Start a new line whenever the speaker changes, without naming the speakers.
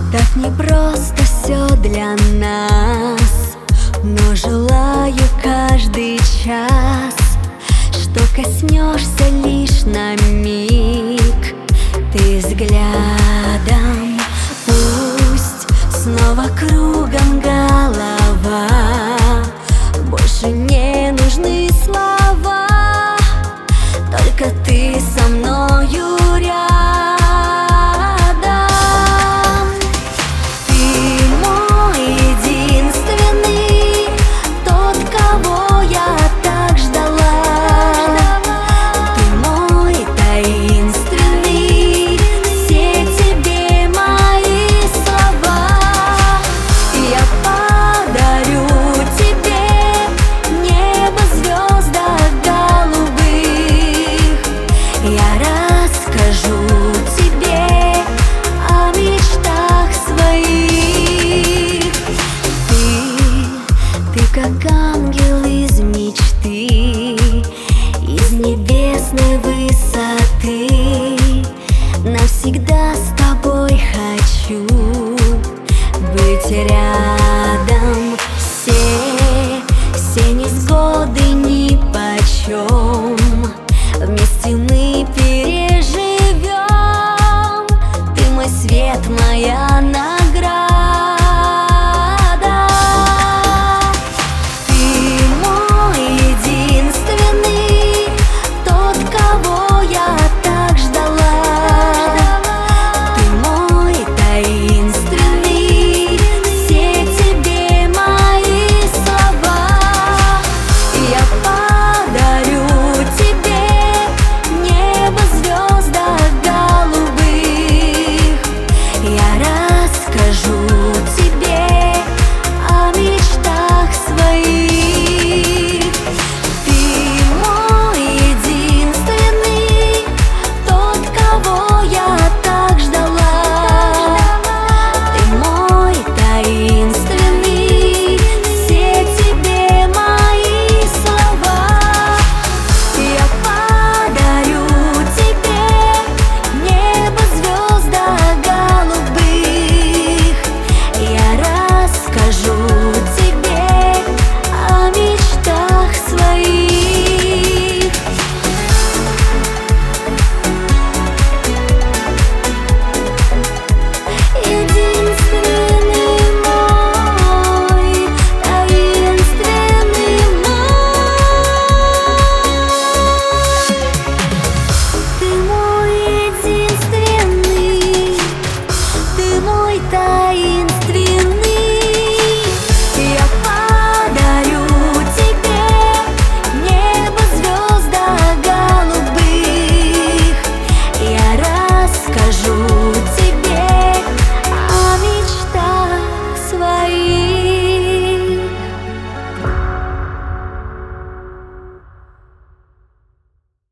Так непросто все для нас, но желаю каждый час, что коснешься лишь на миг ты взглядом. Пусть снова кругом голова, больше не нужны слова, только ты со мною рядом. Ты мой единственный, тот, кого я так ждала. Ты мой таинственный, все тебе мои слова. Я подарю тебе небо в звездах голубых. Я расскажу тебе о мечтах своих. Ты как ангел из мечты, из небесной высоты. Навсегда с тобой хочу быть рядом.